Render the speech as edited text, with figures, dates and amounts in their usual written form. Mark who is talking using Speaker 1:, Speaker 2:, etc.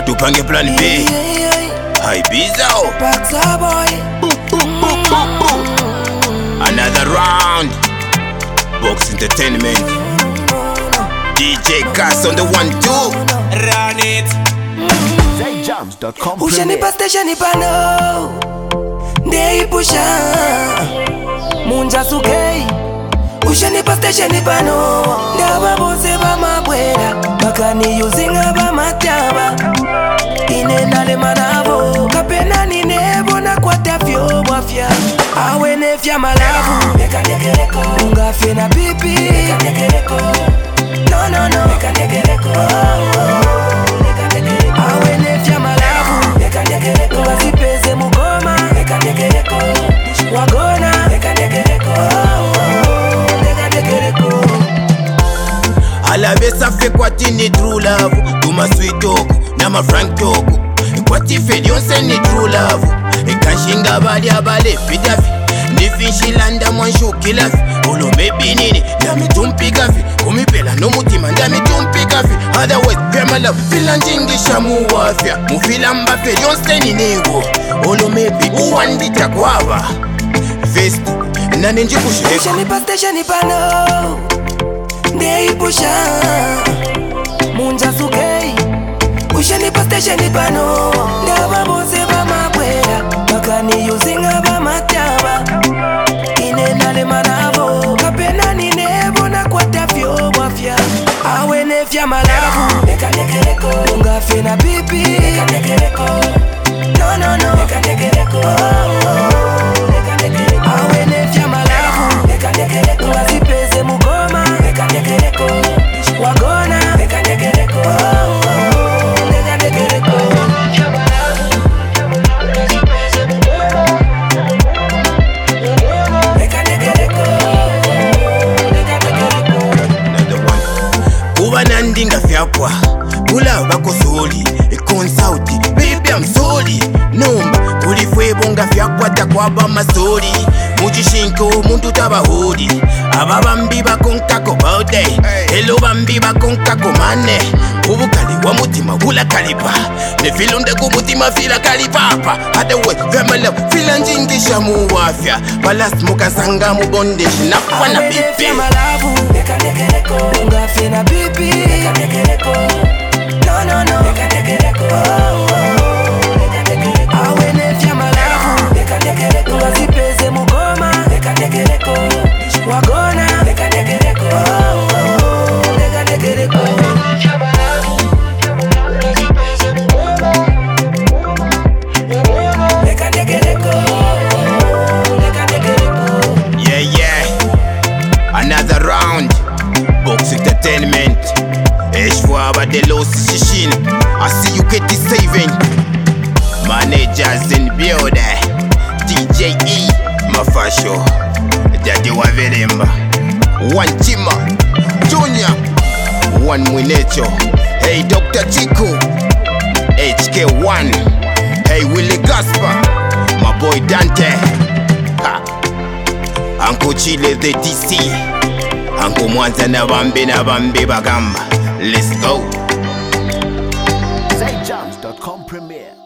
Speaker 1: tupange plan B. Hi Bizzo. Another round. Box Entertainment. DJ Cass on the 1-2.
Speaker 2: Run it.
Speaker 3: ZJams.com.
Speaker 4: Ushanipa station ipano Ndeipusha Munja sukei Ushanipa station ipano Ndaba bose bamabwera Bakani yuzinga bamataba Inenale manavo Kapena ninebo na kwa tafyo wafya Awe nefya malavu Meka negereko Ungafye na pipi Meka negereko No no no Meka negereko Awe nefya malavu Meka negereko Wazipeze mugoma Meka negereko Wagona Meka negereko Meka negereko
Speaker 1: Alabesa fe kwati ni true love. Tuma sweet talk na ma frank talk. Kwati fe dionse ni true love. Kashinga bali abale pitafi. Nifinshilanda mwanshu kilafi. Olo mebi nini ndami tumpikafi. Kumipela no mutima ndami tumpikafi. Otherwise grandma love fila njingisha muwafya. Mufila mbafe dionse ni nego. Olo mebi uwandita kwaba Facebook nane njikusheko.
Speaker 4: Ushanipa station ipano Ndeipusha Munja sukei Ushanipa station ipano Ndaba bose bamabwera Bakani yuzinga bamataba Inenale manavo Kapena ninebo na kwa tafyo wafya Awe nefya malavu Meka negereko Ungafye na pipi Meka negereko No no no Meka negereko Awe nefya malavu Meka negereko Wazipeze mugoma Meka negereko Wagona Meka negereko Meka negereko Meka negereko
Speaker 1: Another one. Kuba nandinga fyapwa Kula bako soli Consauti Baby I'm sorry Numba Kulifwebo nga fyapwa takwaba masori Mujishinko muntu tabahodi Aba bambi bakonkako baude Hello bambi bakonkako mane Ubukali wa mutima wula kalipa Nefilunde kumutima fila kalipapa Otherwise family fila njingisha muwafya Palas mukasanga mubondeshi Nakwa na pipi
Speaker 4: Nefya malavu Meka negereko Ungafye na pipi Meka negereko No no no Meka negereko Awe nefya malavu Meka negereko Wazipeze mugoma Meka negereko Wagona Meka negereko Meka negereko Meka negereko Meka negereko
Speaker 1: Yeah, yeah. Another round. Box Entertainment. Eshwa Badelos Shishin. I see you get this saving. Managers in building. DJ E. Mafasho. Daddy Wavelemba. One Chima. Junior. One Mwinecho. Hey Dr. Chico. HK1. Hey Willie Gaspar. My boy Dante. Ha. Uncle Chile the DC. Uncle Mwanza na bambi bagamba. Let's go.
Speaker 3: ZJams.com premiere.